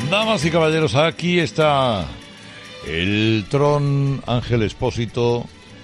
Damas y caballeros, aquí está el Tron Ángel Expósito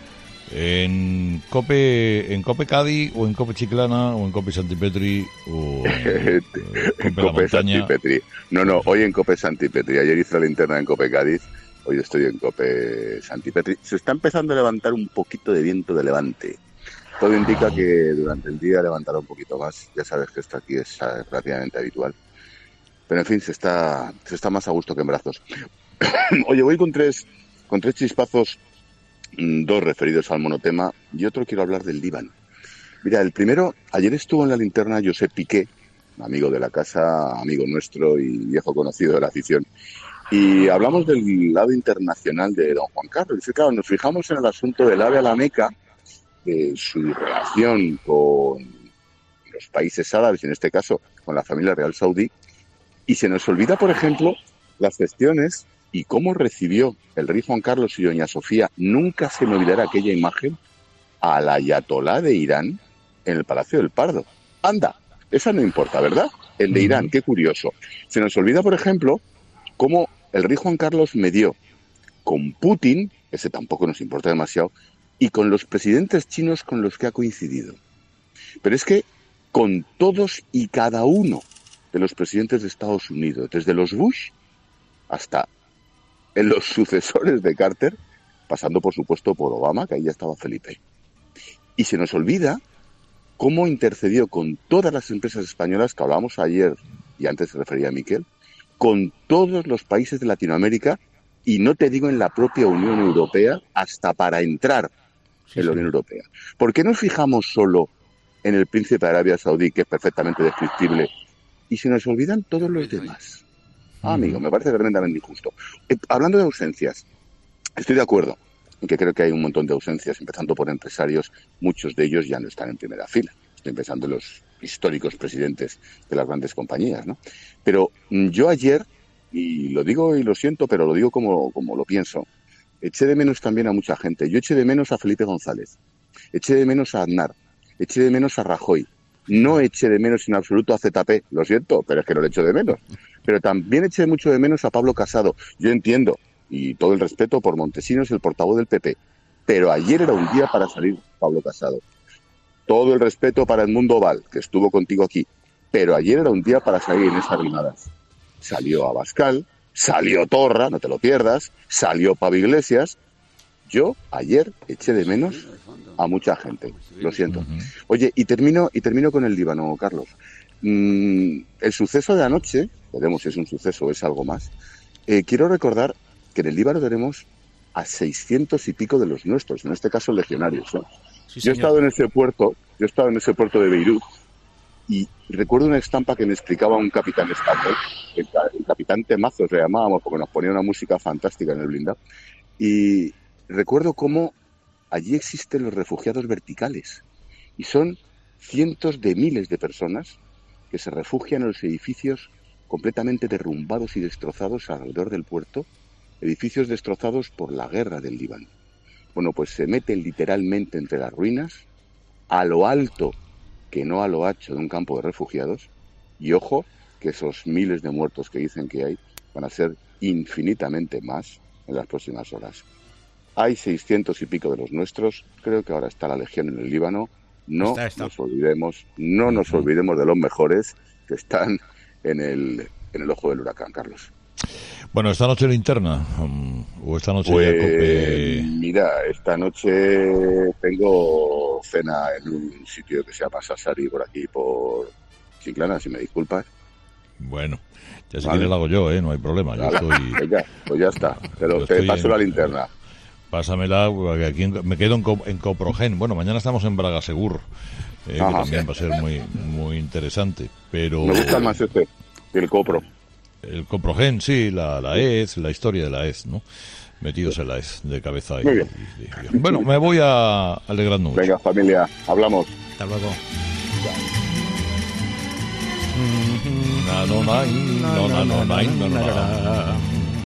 en Cope Cádiz, o en Cope Chiclana, o en Cope Santipetri, o en Cope Santipetri. No, hoy en Cope Santipetri. Ayer hice la linterna en Cope Cádiz, hoy estoy en Cope Santipetri. Se está empezando a levantar un poquito de viento de levante. Todo indica que durante el día levantará un poquito más. Ya sabes que esto aquí es relativamente habitual. Pero en fin, se está más a gusto que en brazos. Oye, voy con tres chispazos, dos referidos al monotema y otro quiero hablar del Líbano. Mira, el primero, ayer estuvo en la linterna Josep Piqué, amigo de la casa, amigo nuestro y viejo conocido de la afición. Y hablamos del lado internacional de don Juan Carlos. Y claro, nos fijamos en el asunto del AVE a la Meca, de su relación con los países árabes, en este caso con la familia real saudí. Y se nos olvida, por ejemplo, las gestiones y cómo recibió el rey Juan Carlos y doña Sofía. Nunca se me olvidará aquella imagen al ayatolá de Irán en el Palacio del Pardo. Anda, esa no importa, ¿verdad? El de Irán, qué curioso. Se nos olvida, por ejemplo, cómo el rey Juan Carlos medió con Putin, ese tampoco nos importa demasiado, y con los presidentes chinos con los que ha coincidido. Pero es que con todos y cada uno de los presidentes de Estados Unidos, desde los Bush hasta en los sucesores de Carter, pasando por supuesto por Obama, que ahí ya estaba Felipe. Y se nos olvida cómo intercedió con todas las empresas españolas que hablábamos ayer, y antes se refería a Miquel, con todos los países de Latinoamérica, y no te digo en la propia Unión Europea, hasta para entrar en la Unión Europea. ¿Por qué nos fijamos solo en el príncipe de Arabia Saudí, que es perfectamente descriptible, y se nos olvidan todos los demás? Amigo, me parece tremendamente injusto. Hablando de ausencias, estoy de acuerdo en que creo que hay un montón de ausencias, empezando por empresarios. Muchos de ellos ya no están en primera fila. Estoy pensando en los históricos presidentes de las grandes compañías, ¿no? Pero yo ayer, y lo digo y lo siento, pero lo digo como lo pienso, eché de menos también a mucha gente. Yo eché de menos a Felipe González, eché de menos a Aznar, eché de menos a Rajoy. No eché de menos en absoluto a ZP, lo siento, pero es que no lo echo de menos. Pero también eché mucho de menos a Pablo Casado. Yo entiendo, y todo el respeto por Montesinos, el portavoz del PP, pero ayer era un día para salir Pablo Casado. Todo el respeto para Edmundo Val, que estuvo contigo aquí, pero ayer era un día para salir en esas rimadas. Salió Abascal, salió Torra, no te lo pierdas, salió Pablo Iglesias. Yo ayer eché de menos a mucha gente, lo siento. Oye, y termino con el Líbano, Carlos. El suceso de anoche, veremos si es un suceso o es algo más, quiero recordar que en el Líbano tenemos a 600 y pico de los nuestros, en este caso legionarios, ¿eh? Sí, yo he estado en ese puerto de Beirut, y recuerdo una estampa que me explicaba un capitán español, el capitán Temazos le llamábamos, porque nos ponía una música fantástica en el blindado, y recuerdo cómo allí existen los refugiados verticales, y son cientos de miles de personas que se refugian en los edificios completamente derrumbados y destrozados alrededor del puerto, edificios destrozados por la guerra del Líbano. Bueno, pues se meten literalmente entre las ruinas, a lo alto, que no a lo ancho de un campo de refugiados, y ojo, que esos miles de muertos que dicen que hay van a ser infinitamente más en las próximas horas. Hay 600 y pico de los nuestros, creo que ahora está la Legión en el Líbano. No nos olvidemos de los mejores que están en el ojo del huracán, Carlos. Bueno, ¿esta noche linterna? ¿O esta noche pues, ya Cope? Mira, esta noche tengo cena en un sitio que se llama Sassari, por aquí, por Chiclana, si me disculpas. Bueno, ya si quieres la hago yo, no hay problema. Yo estoy... pues ya está, pero te paso la linterna. Pásamela, porque aquí me quedo en Coprogen. Bueno, mañana estamos en Bragasegur, que también va a ser muy, muy interesante. Pero me gusta más el Copro. El Coprogen, sí, la EZ, la historia de la EZ, ¿no? Metidos en la EZ de cabeza. Muy bien. Bueno, me voy alegrando mucho. Venga, familia, hablamos. Hasta luego. No.